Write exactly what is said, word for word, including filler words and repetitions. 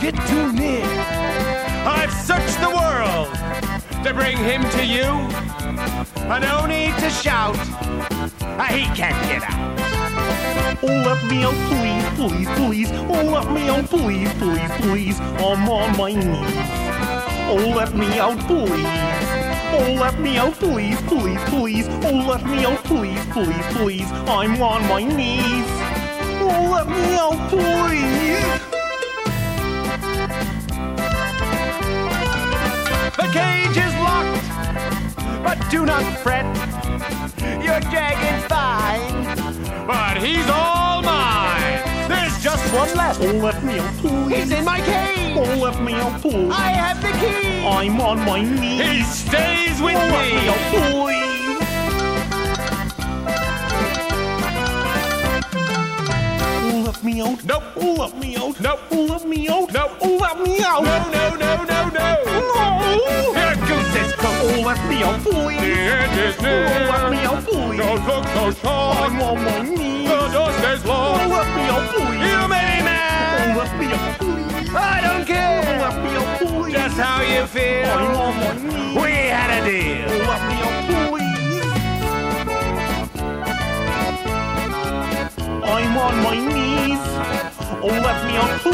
get too near. I've searched the world to bring him to you. I no need to shout, uh, he can't get out. Oh, let me out, please, please, please. Oh, let me out, please, please, please. I'm on my knees. Oh, let me out, please. Oh, let me out, please, please, please. Oh, let me out, please, please, please. I'm on my knees. Oh, let me out, please. The cage is locked, but do not fret. You're dragging fine, but he's all mine. There's just one left. Oh, let me out, please. He's in my cage. Oh, let me out, please. I have the key. I'm on my knees. He stays with oh, me. Let me out, please. Oh, let me out. Nope. Oh, let me out. Nope. Oh, let me out. Nope. Oh, let me out. No, no, no, no, no. No. Here goes this coat. Oh, let me out, please. The end is near. Oh, let me out, please. Don't look so sharp. I'm on my knees. The door stays Oh, locked. let me out, please. You made Oh, man. let me out, please. I don't Oh, care let me out, please. just how you feel. I'm on my knees. We had a Oh, deal. let me out, please. I'm on my knees. Oh, let me out, please.